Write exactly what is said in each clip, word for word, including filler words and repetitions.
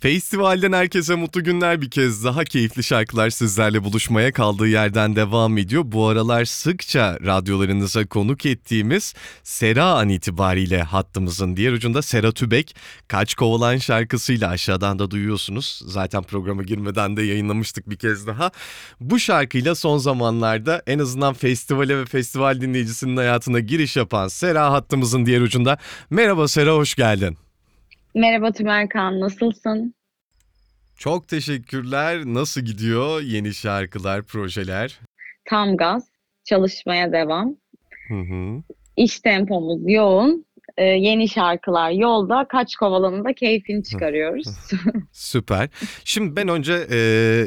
Festivalden herkese mutlu günler, bir kez daha keyifli şarkılar sizlerle buluşmaya kaldığı yerden devam ediyor. Bu aralar sıkça radyolarınıza konuk ettiğimiz Sera an itibariyle hattımızın diğer ucunda Sera Tübek, Kaç Kovalan şarkısıyla aşağıdan da duyuyorsunuz. Zaten programa girmeden de yayınlamıştık bir kez daha. Bu şarkıyla son zamanlarda en azından festivale ve festival dinleyicisinin hayatına giriş yapan Sera hattımızın diğer ucunda. Merhaba Sera, hoş geldin. Merhaba Tümerkan, nasılsın? Çok teşekkürler. Nasıl gidiyor yeni şarkılar, projeler? Tam gaz, çalışmaya devam. Hı hı. İş tempomuz yoğun. Ee, yeni şarkılar yolda. Kaç kovalanın da keyfini çıkarıyoruz. Süper. Şimdi ben önce e,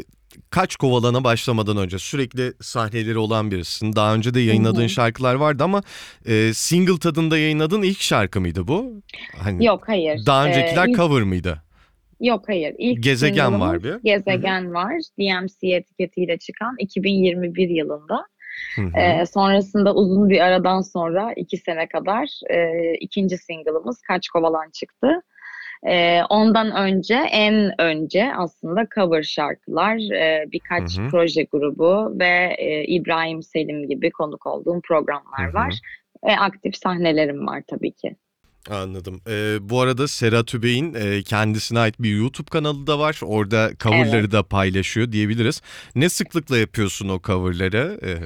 Kaç Kovalana başlamadan önce sürekli sahneleri olan birisin. Daha önce de Hı yayınladığın hı. şarkılar vardı ama e, single tadında yayınladığın ilk şarkı mıydı bu? Hani Yok hayır. daha Ee, öncekiler ilk, cover mıydı? yok hayır. İlk Gezegen single'ımız var bir. Hı hı. Gezegen var. D M C etiketiyle çıkan iki bin yirmi bir yılında. Hı hı. Ee, sonrasında uzun bir aradan sonra iki sene kadar e, ikinci single'ımız Kaç Kovalan çıktı. Ee, ondan önce en önce aslında cover şarkılar, e, Hı birkaç hı. proje grubu ve e, İbrahim Selim gibi konuk olduğum Hı programlar hı. var. Ve aktif sahnelerim var tabii ki. Anladım. Ee, bu arada Serhat Übey'in e, kendisine ait bir YouTube kanalı da var. Orada Evet. coverları da paylaşıyor diyebiliriz. Ne sıklıkla yapıyorsun o coverları? Ee,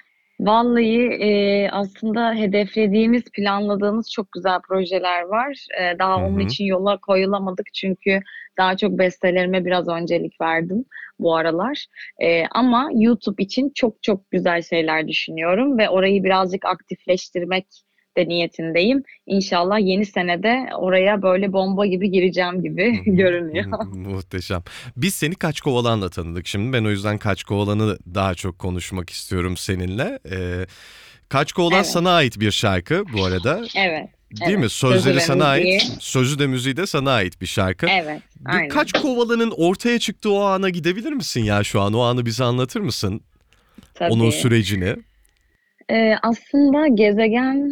Vallahi e, aslında hedeflediğimiz, planladığımız çok güzel projeler var. E, daha hı onun hı. için yola koyulamadık çünkü daha çok bestelerime biraz öncelik verdim bu aralar. E, ama YouTube için çok çok güzel şeyler düşünüyorum ve orayı birazcık aktifleştirmek de niyetindeyim. İnşallah yeni senede oraya böyle bomba gibi gireceğim Hı gibi hı, hı görünüyor. hı, muhteşem. Biz seni Kaç Kovalan'la tanıdık şimdi. Ben o yüzden Kaç Kovalan'ı daha çok konuşmak istiyorum seninle. Ee, Kaç Kovalan Evet, sana ait bir şarkı bu arada. evet, Değil mi? evet. Sözü Sözleri ve sana müziği. ait, sözü de müziği de sana ait bir şarkı. Evet, Bu aynen. Kaç Kovalan'ın ortaya çıktığı o ana gidebilir misin ya şu an? O anı bize anlatır mısın? Onun Tabii. sürecini. Ee, aslında Gezegen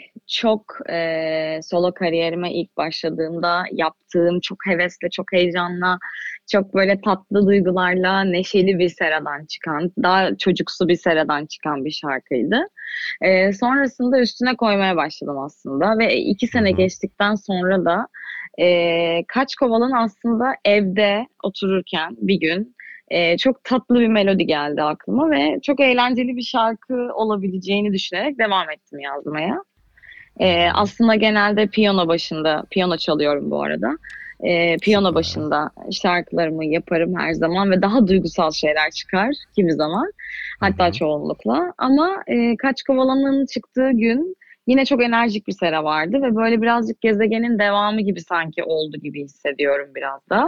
çok e, solo kariyerime ilk başladığımda yaptığım çok hevesle, çok heyecanla, çok böyle tatlı duygularla neşeli bir seradan çıkan, daha çocuksu bir seradan çıkan bir şarkıydı. E, sonrasında üstüne koymaya başladım aslında ve iki Hı sene hı. geçtikten sonra da e, Kaç Kovalan aslında evde otururken bir gün e, çok tatlı bir melodi geldi aklıma ve çok eğlenceli bir şarkı olabileceğini düşünerek devam ettim yazmaya. Hı Ee, hı. aslında genelde piyano başında, piyano çalıyorum bu arada. Ee, piyano Süper. başında şarkılarımı yaparım her zaman ve daha duygusal şeyler çıkar kimi zaman. Hı Hatta hı. çoğunlukla. Ama e, Kaç Kovalan'ın çıktığı gün yine çok enerjik bir sera vardı ve böyle birazcık gezegenin devamı gibi sanki oldu gibi hissediyorum biraz da.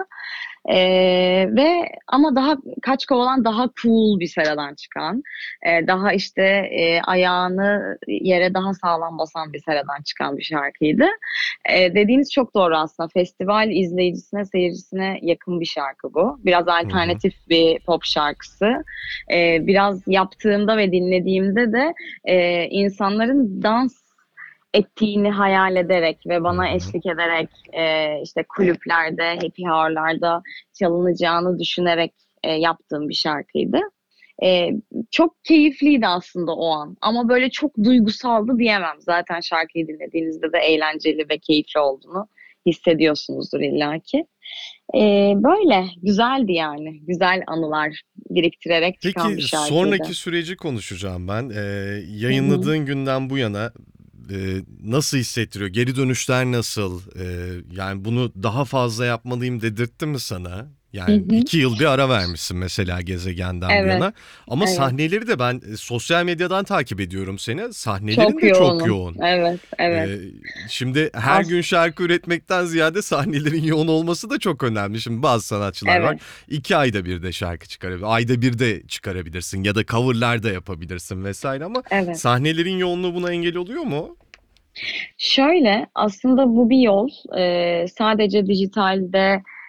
Ee, ve ama daha Kaç Kovalan daha cool bir seradan çıkan, e, daha işte e, ayağını yere daha sağlam basan bir seradan çıkan bir şarkıydı. E, dediğiniz çok doğru aslında. Festival izleyicisine, seyircisine yakın bir şarkı bu. Biraz Hı hı. alternatif bir pop şarkısı. E, biraz yaptığımda ve dinlediğimde de e, insanların dans ettiğini hayal ederek ve Hı bana hı. eşlik ederek e, işte kulüplerde, happy hour'larda çalınacağını düşünerek e, yaptığım bir şarkıydı. E, Çok keyifliydi aslında o an ama böyle çok duygusaldı diyemem. Zaten şarkıyı dinlediğinizde de eğlenceli ve keyifli olduğunu hissediyorsunuzdur illaki. E, Böyle güzeldi yani. Güzel anılar biriktirerek çıkan Peki bir şarkıydı. sonraki süreci konuşacağım ben. Ee, Hı hı. yayınladığın günden bu yana e, nasıl hissettiriyor? Geri dönüşler nasıl? Ee, yani bunu daha fazla yapmalıyım dedirtti mi sana? Hı Yani hı. iki yıl bir ara vermişsin mesela Gezegen'den bu Evet, yana. Ama evet. sahneleri de ben e, sosyal medyadan takip ediyorum seni. Sahnelerin Çok de çok yoğunum. yoğun. Evet, evet. Ee, Şimdi her As gün şarkı üretmekten ziyade sahnelerin yoğun olması da çok önemli. Şimdi bazı sanatçılar var. evet, İki ayda bir de şarkı çıkarabilir. Ayda bir de çıkarabilirsin ya da coverlar da yapabilirsin vesaire ama evet. sahnelerin yoğunluğu buna engel oluyor mu? Şöyle aslında bu bir yol. Ee, sadece dijitalde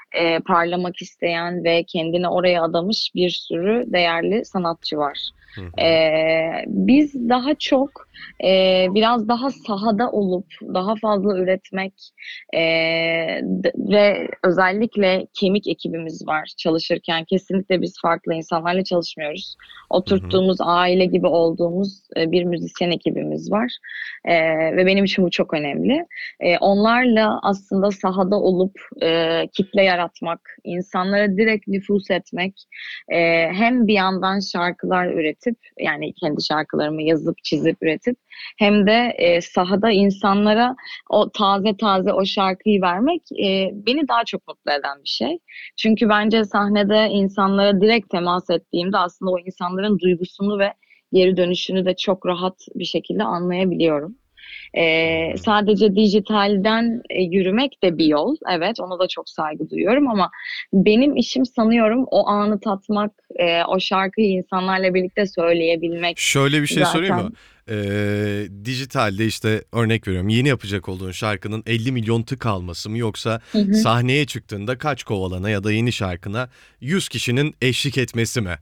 e, parlamak isteyen ve kendini oraya adamış bir sürü değerli sanatçı var. Hı E, hı. Biz daha çok e, biraz daha sahada olup daha fazla üretmek e, d- ve özellikle kemik ekibimiz var çalışırken. Kesinlikle biz farklı insanlarla çalışmıyoruz. Hı hı. Oturttuğumuz aile gibi olduğumuz e, bir müzisyen ekibimiz var. E, Ve benim için bu çok önemli. E, onlarla aslında sahada olup e, kitle yaratmak, insanlara direkt nüfuz etmek, e, hem bir yandan şarkılar üretip yani kendi şarkılarımı yazıp çizip üretip hem de e, sahada insanlara o taze taze o şarkıyı vermek e, beni daha çok mutlu eden bir şey. Çünkü bence sahnede insanlara direkt temas ettiğimde aslında o insanların duygusunu ve geri dönüşünü de çok rahat bir şekilde anlayabiliyorum. Hı Ee, hı. sadece dijitalden e, yürümek de bir yol. Evet, ona da çok saygı duyuyorum ama benim işim sanıyorum o anı tatmak, e, o şarkıyı insanlarla birlikte söyleyebilmek. Şöyle bir şey sorayım mı? Zaten. Ee, dijitalde işte örnek veriyorum yeni yapacak olduğun şarkının elli milyon tık alması mı yoksa Hı hı. sahneye çıktığında kaç kovalana ya da yeni şarkına yüz kişinin eşlik etmesi mi?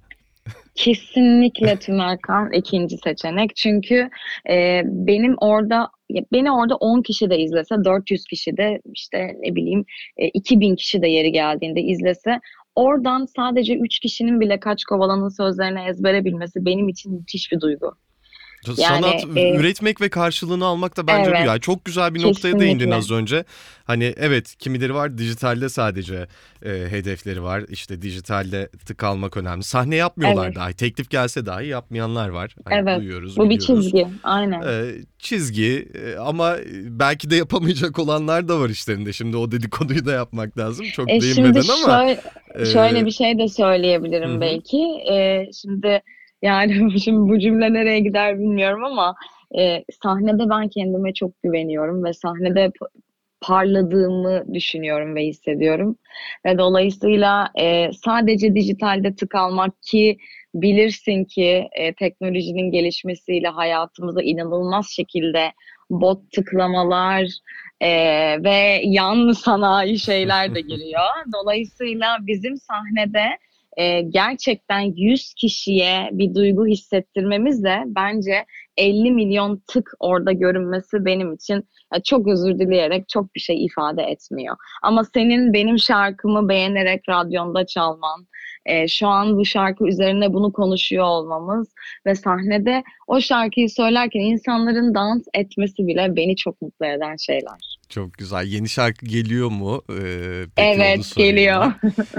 Kesinlikle Tüm Erkan ikinci seçenek. Çünkü e, benim orada ya beni orada on kişi de izlese, dört yüz kişi de işte ne bileyim e, iki bin kişi de yeri geldiğinde izlese oradan sadece üç kişinin bile Kaç Kovalan'ın sözlerini ezbere bilmesi benim için müthiş bir duygu. Sanat Yani e, üretmek ve karşılığını almak da bence bu evet, ya. Çok güzel bir noktaya değindin kesinlikle. az önce. Hani evet kimileri var dijitalde sadece e, hedefleri var. İşte dijitalde tık almak önemli. Sahne yapmıyorlar Evet, dahi. Teklif gelse dahi yapmayanlar var. Hani evet. duyuyoruz, Bu bir biliyoruz. çizgi, aynen. E, çizgi e, ama belki de yapamayacak olanlar da var işlerinde. Şimdi o dedikoduyu da yapmak lazım. Çok E şimdi değinmeden ama şöyle, e, şöyle bir şey de hı söyleyebilirim hı. belki. E, şimdi yani şimdi bu cümle nereye gider bilmiyorum ama e, sahnede ben kendime çok güveniyorum ve sahnede p- parladığımı düşünüyorum ve hissediyorum. Ve dolayısıyla e, sadece dijitalde tık almak ki bilirsin ki e, teknolojinin gelişmesiyle hayatımıza inanılmaz şekilde bot tıklamalar, ee, ve yan sanayi şeyler de giriyor. Dolayısıyla bizim sahnede e, gerçekten yüz kişiye bir duygu hissettirmemiz de bence elli milyon tık orada görünmesi benim için ya çok özür dileyerek çok bir şey ifade etmiyor. Ama senin benim şarkımı beğenerek radyonda çalman, e, şu an bu şarkı üzerine bunu konuşuyor olmamız ve sahnede o şarkıyı söylerken insanların dans etmesi bile beni çok mutlu eden şeyler. Çok güzel. Yeni şarkı geliyor mu? Ee, peki onu Evet, sorayım geliyor. ben.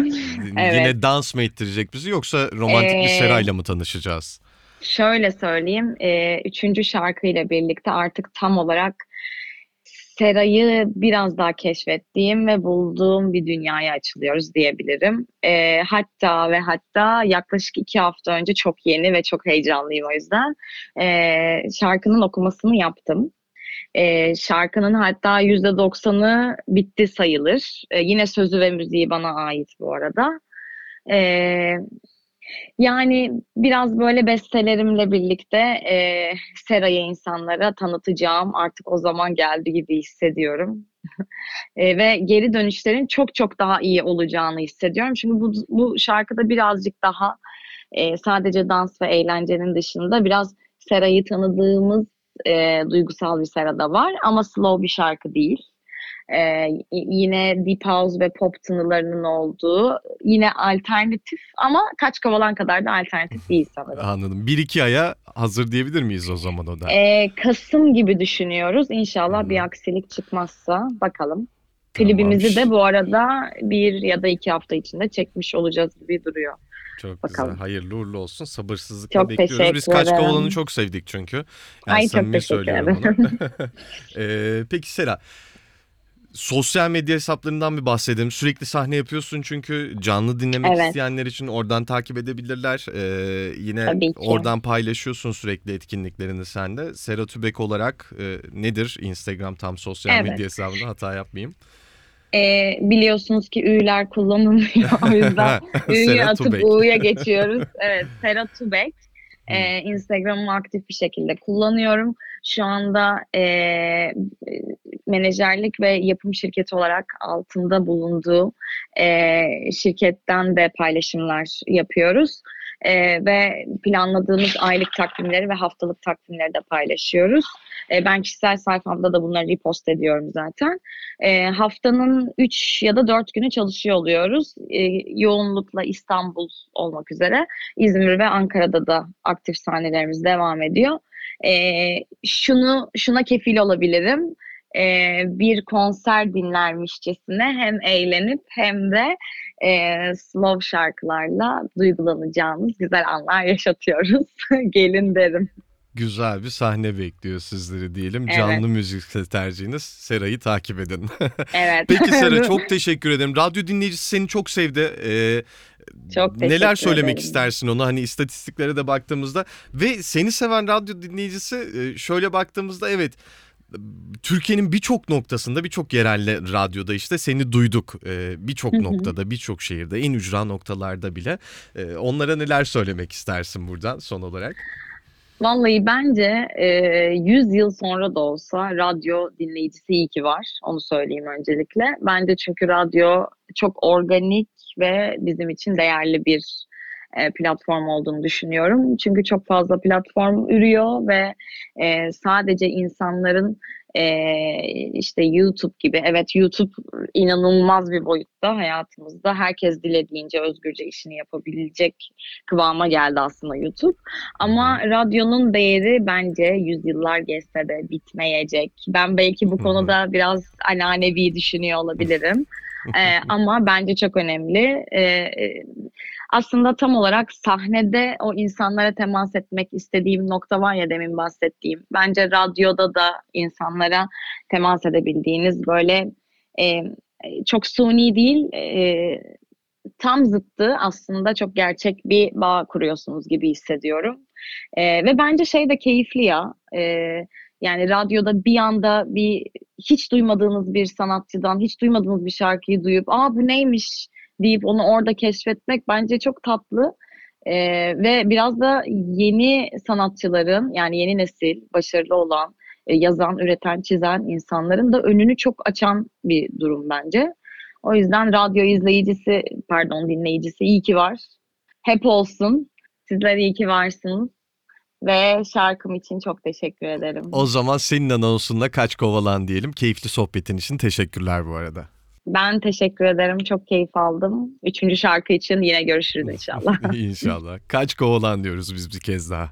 Evet. Yine dans mı ettirecek bizi yoksa romantik bir Ee, Seray'la mı tanışacağız? Şöyle söyleyeyim. E, üçüncü şarkıyla birlikte artık tam olarak Seray'ı biraz daha keşfettiğim ve bulduğum bir dünyaya açılıyoruz diyebilirim. E, hatta ve hatta yaklaşık iki hafta önce çok yeni ve çok heyecanlıyım o yüzden. E, şarkının okumasını yaptım. E, şarkının hatta yüzde doksanı bitti sayılır. E, yine sözü ve müziği bana ait bu arada. E, Yani biraz böyle bestelerimle birlikte e, Seray'ı insanlara tanıtacağım. Artık o zaman geldi gibi hissediyorum. E, ve geri dönüşlerin çok çok daha iyi olacağını hissediyorum. Çünkü bu, bu şarkıda birazcık daha e, sadece dans ve eğlencenin dışında biraz Seray'ı tanıdığımız e, duygusal bir Sera da var. Ama slow bir şarkı değil. Ee, yine deep house ve pop tınılarının olduğu yine alternatif ama Kaç Kovalan kadar da alternatif değil sanırım. Anladım. Bir iki aya hazır diyebilir miyiz o zaman o da? Ee, Kasım gibi düşünüyoruz. Hı İnşallah bir hı. aksilik çıkmazsa bakalım. Tamam. Klibimizi Şş, de bu arada bir ya da iki hafta içinde çekmiş olacağız gibi duruyor. çok güzel. Bakalım. Hayırlı uğurlu olsun. Sabırsızlıkla Çok bekliyoruz. Biz teşekkür Kaç Kovalan'ı ederim. çok sevdik çünkü. Yani Ay çok samimi teşekkür söylüyorum ederim. bunu. Ee, peki Sera, sosyal medya hesaplarından bir bahsedelim. Sürekli sahne yapıyorsun çünkü canlı dinlemek Evet, isteyenler için oradan takip edebilirler. Ee, yine tabii ki. oradan paylaşıyorsun sürekli etkinliklerini sen de. Sera Tübek olarak e, nedir Instagram tam sosyal medya Evet. hesabında hata yapmayayım. Ee, biliyorsunuz ki Ü'ler kullanılmıyor. O yüzden Ü'yü Sera atıp Tübek. U'ya geçiyoruz. Evet, Sera Tubek. Ee, Instagram'ımı aktif bir şekilde kullanıyorum. Şu anda e, menajerlik ve yapım şirketi olarak altında bulunduğu e, şirketten de paylaşımlar yapıyoruz. E, ve planladığımız aylık takvimleri ve haftalık takvimleri de paylaşıyoruz. E, ben kişisel sayfamda da bunları repost ediyorum zaten. E, haftanın üç ya da dört günü çalışıyor oluyoruz. E, yoğunlukla İstanbul olmak üzere. İzmir ve Ankara'da da aktif sahnelerimiz devam ediyor. E, şunu şuna kefil olabilirim. E, bir konser dinlermişçesine hem eğlenip hem de e, slow şarkılarla duygulanacağımız güzel anlar yaşatıyoruz. Gelin derim. Güzel bir sahne bekliyor sizleri diyelim. Evet, Canlı müzik tercihiniz. Sera'yı takip edin. evet. Peki Sera, çok teşekkür ederim. Radyo dinleyicisi seni çok sevdi. Ee, Çok neler teşekkür söylemek ederim. istersin ona, hani istatistiklere de baktığımızda ve seni seven radyo dinleyicisi e, şöyle baktığımızda evet, Türkiye'nin birçok noktasında, birçok yerel radyoda işte seni duyduk. Ee, birçok Hı hı. noktada, birçok şehirde, en ücra noktalarda bile. Ee, onlara neler söylemek istersin buradan son olarak? Vallahi bence e, yüz yıl sonra da olsa radyo dinleyicisi iyi ki var. Onu söyleyeyim öncelikle. Bence çünkü radyo çok organik ve bizim için değerli bir e, platform olduğunu düşünüyorum. Çünkü çok fazla platform ürüyor ve e, sadece insanların e, işte YouTube gibi, evet YouTube inanılmaz bir boyutta hayatımızda. Herkes dilediğince özgürce işini yapabilecek kıvama geldi aslında YouTube. Hı hı. Ama radyonun değeri bence yüzyıllar geçse de bitmeyecek. Ben belki bu Hı hı. konuda biraz ananevi düşünüyor olabilirim. Ee, ama bence çok önemli. Ee, e, aslında tam olarak sahnede o insanlara temas etmek istediğim nokta var ya, demin bahsettiğim. Bence radyoda da insanlara temas edebildiğiniz böyle e, çok suni değil, e, tam zıttı aslında çok gerçek bir bağ kuruyorsunuz gibi hissediyorum. Ee, ve bence şey de keyifli ya. Ee, yani radyoda bir anda bir hiç duymadığınız bir sanatçıdan, hiç duymadığınız bir şarkıyı duyup, aa bu neymiş deyip onu orada keşfetmek bence çok tatlı. Ee, ve biraz da yeni sanatçıların, yani yeni nesil başarılı olan, e, yazan, üreten, çizen insanların da önünü çok açan bir durum bence. O yüzden radyo izleyicisi, pardon dinleyicisi iyi ki var. Hep olsun. Sizler iyi ki varsınız. Ve şarkım için çok teşekkür O ederim. zaman senin anonsunla kaç kovalan diyelim. Keyifli sohbetin için teşekkürler bu arada. Ben teşekkür ederim. Çok keyif aldım. Üçüncü şarkı için yine görüşürüz inşallah. İnşallah. Kaç kovalan diyoruz biz bir kez daha.